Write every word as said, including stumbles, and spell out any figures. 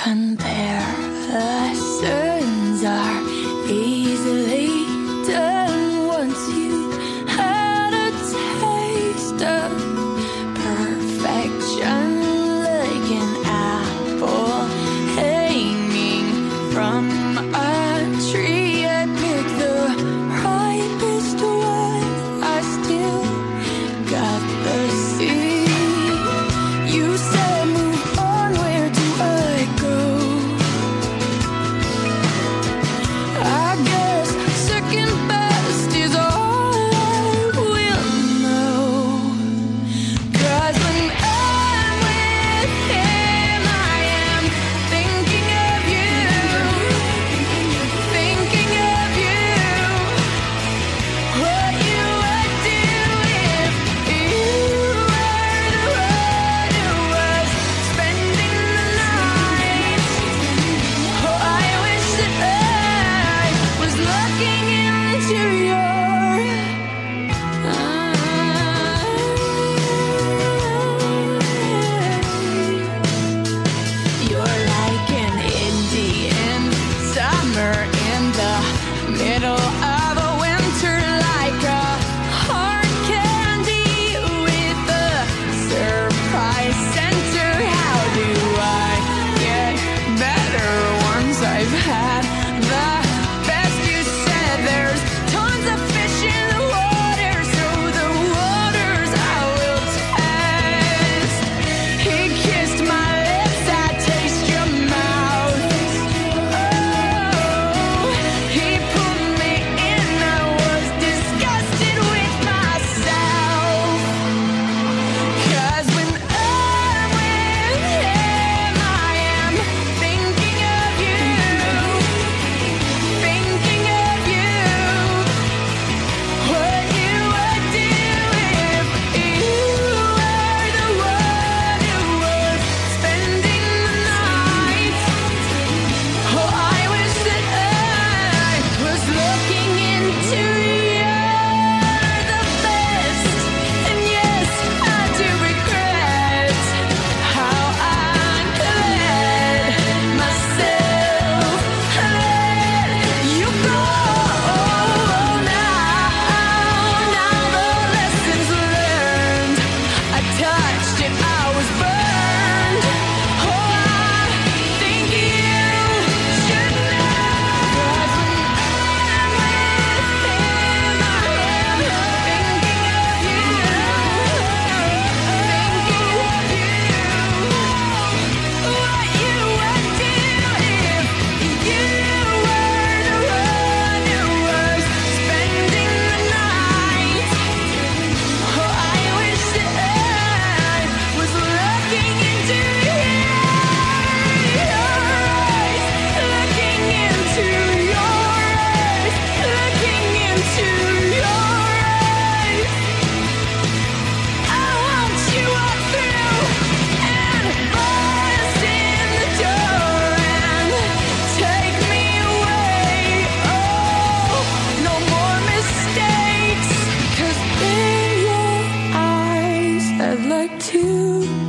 compare. Lessons are easily done once you had a taste of perfection, like an apple hanging from a tree. I pick the ripest one, I still got the seed. You said move on, where do I go? I guess second best is all I will know. 'Cause when I'm with him, I am thinking of you, thinking of you. What you would do if you were the one who was spending the night. Oh, I wish that I was looking into your eyes. You're like an Indian summer in the middle of a winter, like a hard candy with a surprise center. How do I get better once I've had the best? You said there's tons of fish in the water, so the waters I will test. He kissed my lips, I taste your mouth. Oh, he pulled me in, I was disgusted with myself. 'Cause when I'm with him, I am thinking of you, thinking of you. What you would do if you were the one who was spending the night. Oh, I wish that I was looking into you're the best. And yes, I do regret how I let myself let you go. Now, now the lessons learned, I touched it, I was burned. Oh, I think you should know. 'Cause when I'm with him, I am thinking of you, thinking of you. What you would do if you were the one who was spending the night. Oh, I wish that I was looking into your eyes, looking into your eyes, looking into your eyes. I want you up through and bust in the door and take me away. Oh, no more mistakes, 'cause in your eyes I'd like to